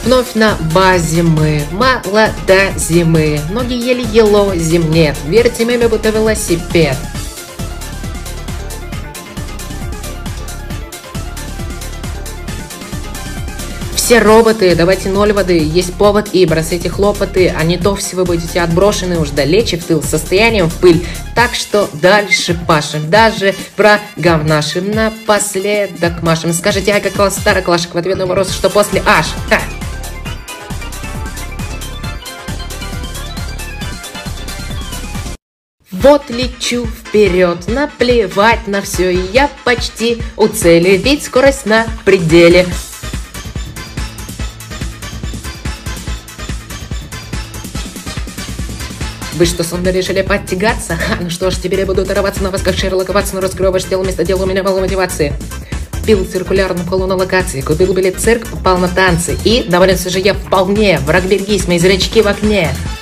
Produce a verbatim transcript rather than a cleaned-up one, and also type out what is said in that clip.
Вновь на базе мы, молода зимы, ноги еле ело, зим нет, вертим ими будто велосипед. Все роботы, давайте ноль воды, есть повод и бросайте хлопоты, а не то все вы будете отброшены уж далече в тыл состоянием в пыль. Так что дальше пашем, даже врагам нашим напоследок машем. Скажите, ай, какого старый клашек в ответ на вопрос, что после аж. Ха! Вот лечу вперед, наплевать на все, и я почти у цели, ведь скорость на пределе. Вы что, сонно решили подтягаться? Ха, ну что ж, теперь я буду оторваться на вас, как Шерлок Ватсон, раскрою ваше тело, вместо дела у меня мало мотивации. Пил циркулярную колу на локации, купил билет в цирк, попал на танцы, и доволен же я вполне, враг берегись, мои зрачки в окне.